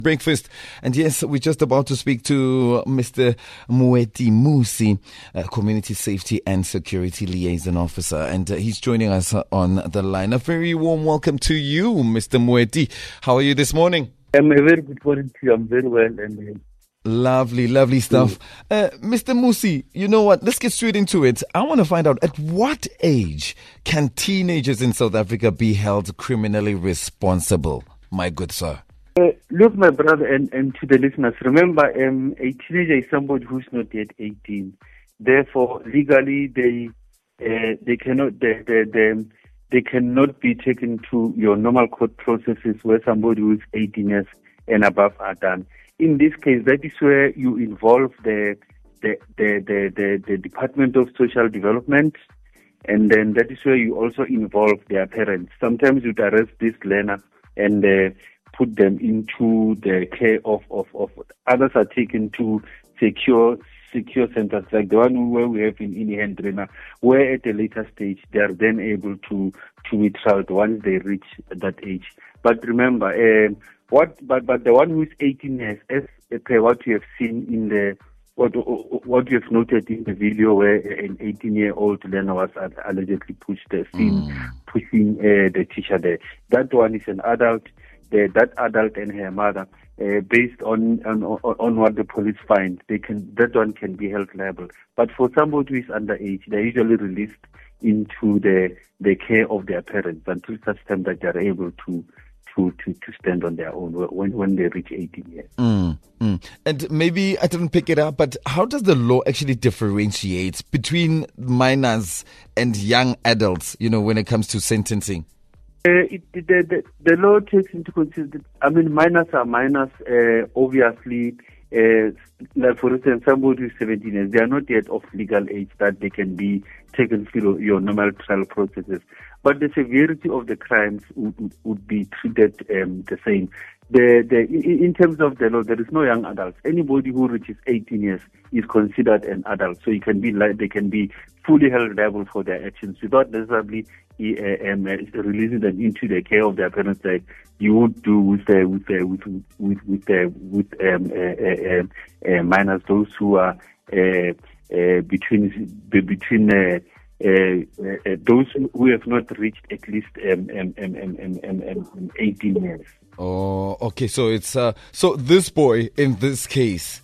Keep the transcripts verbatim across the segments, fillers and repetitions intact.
Breakfast. And yes, we're just about to speak to Mister Moeti Musi, uh, Community Safety and Security Liaison Officer. And uh, he's joining us uh, on the line. A very warm welcome to you, Mister Moeti. How are you this morning? I'm a very good morning to you. I'm very well. And Lovely, lovely stuff. Uh, Mister Musi, you know what? Let's get straight into it. I want to find out, at what age can teenagers in South Africa be held criminally responsible, my good sir? Uh, look, my brother, and, and to the listeners, remember, um, a teenager is somebody who's not yet eighteen. Therefore, legally, they uh, they cannot they, they, they, they cannot be taken to your normal court processes where somebody who's eighteen years and above are done. In this case, that is where you involve the the the the, the, the Department of Social Development, and then that is where you also involve their parents. Sometimes you arrest this learner and uh, put them into the care of, of, of others are taken to secure secure centers like the one where we have in Inihendrena, where at a later stage they are then able to to be trialed once they reach that age. But remember, uh, what but but the one who is eighteen years, as per what you have seen in the what what you have noted in the video where an eighteen-year-old learner was allegedly pushed the scene, mm. pushing uh, the teacher there. That one is an adult. The, that adult and her mother, uh, based on, on on what the police find, they can that one can be held liable. But for somebody who is underage, they're usually released into the the care of their parents until such time that they are able to to to, to stand on their own when when they reach eighteen years. Mm, mm. And maybe I didn't pick it up, but how does the law actually differentiate between minors and young adults? You know, when it comes to sentencing. Uh, it, the, the, the law takes into consideration, I mean, minors are minors, uh, obviously, uh, like for instance, somebody who's seventeen years, they are not yet of legal age that they can be taken through your normal trial processes. But the severity of the crimes would, would, would be treated um, the same. The, the, in, in terms of the law, there is no young adults. Anybody who reaches eighteen years is considered an adult, so you can be like they can be fully held liable for their actions without necessarily uh, um, releasing them into the care of their parents, like you would do with uh, with uh, with with with, uh, with um, uh, uh, uh, minors, those who are uh, uh, between between. Uh, Uh, uh, those who have not reached at least um, um, um, um, um, um, eighteen years. Oh, okay. So it's uh, so this boy in this case,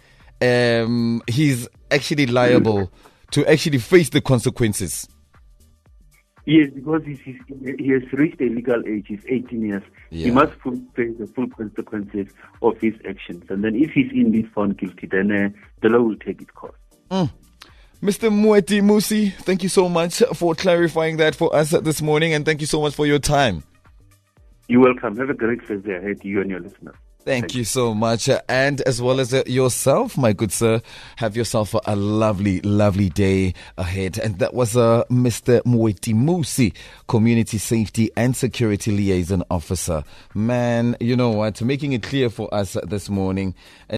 um, he's actually liable to actually face the consequences. Yes, because he's, he's, he has reached a legal age. He's eighteen years. Yeah. He must face the full consequences of his actions. And then, if he's indeed found guilty, then uh, the law will take its course. Mm. Mister Moeti Musi, thank you so much for clarifying that for us this morning, and thank you so much for your time. You're welcome. Have a great Thursday ahead to you and your listeners. Thank, thank you you so much. And as well as yourself, my good sir, have yourself a lovely, lovely day ahead. And that was uh, Mister Moeti Musi, Community Safety and Security Liaison Officer. Man, you know what? Making it clear for us this morning.